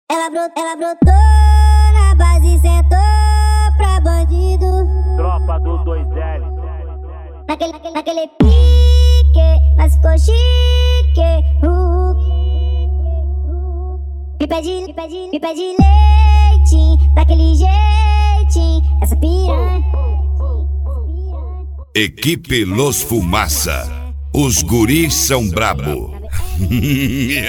Ela brotou na base e sentou pra bandido. Tropa do 2L. Naquele pique, mas ficou chique. Me pede leitinho, daquele jeitinho. Essa piranha. Equipe Los Fumaça. Os guris são brabo. Vem,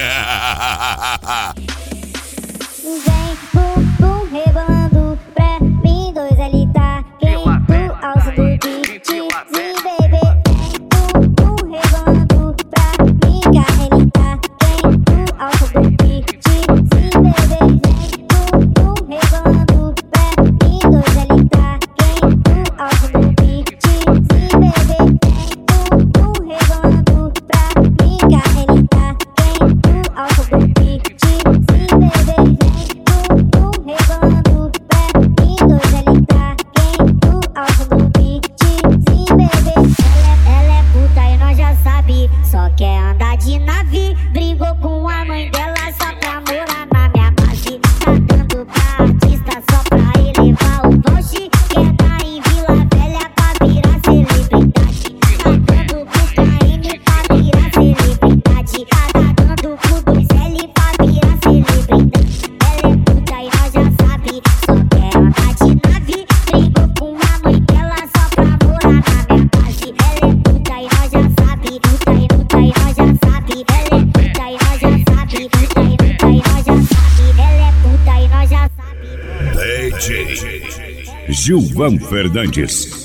bum, rebolando pra mim, 2L tá quente, alça do beatzinho, bebê. Vem, bum, rebolando pra mim, carne tá quente, alça do beatzinho, bebê. Vem, bum, rebolando pra mim, 2L tá quente, alça do beatzinho, bebê. Vem, bum, rebolando pra mim, carne tá quente, alça do beatzinho, bebê. Só quer andar de nave, brigou com a mãe dela só pra morar na minha base. Tá dando pra artista só pra elevar o voucher. Quer tá em Vila Velha pra virar celebridade. Tá dando pro KM pra virar celebridade. Tá dando pro 2L pra virar celebridade. Ela é puta e nós já sabe. Só quer andar de nave, brigou com a mãe dela só pra morar na minha base. Ela é puta e nós já sabe. DJ Gilvan Fernandes.